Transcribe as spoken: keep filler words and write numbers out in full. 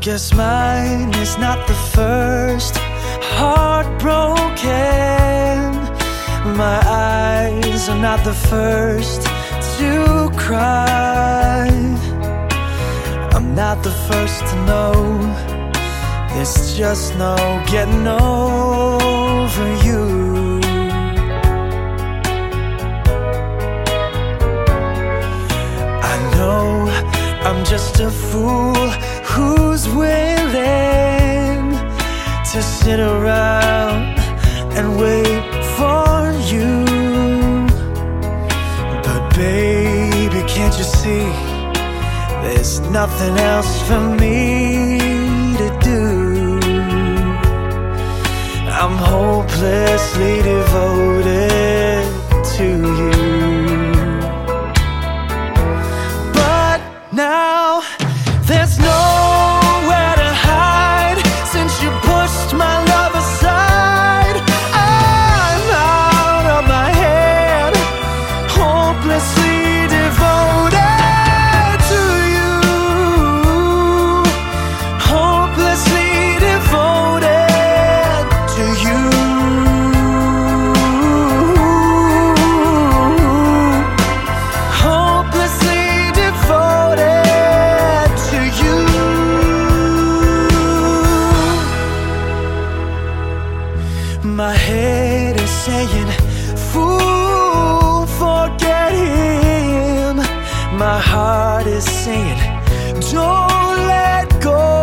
Guess mine is not the first heartbroken. My eyes are not the first to cry. I'm not the first to know there's just no getting over you. I know I'm just a fool who's willing to sit around and wait for you. But baby, can't you see there's nothing else for me to do? I'm hopelessly devoted to you. But now there's nowhere to hide since you pushed my love aside. I'm out of my head, hopelessly devoted to you. Hopelessly devoted to you. Hopelessly devoted to you. My head is saying, fool, forget him. My heart is saying, don't let go.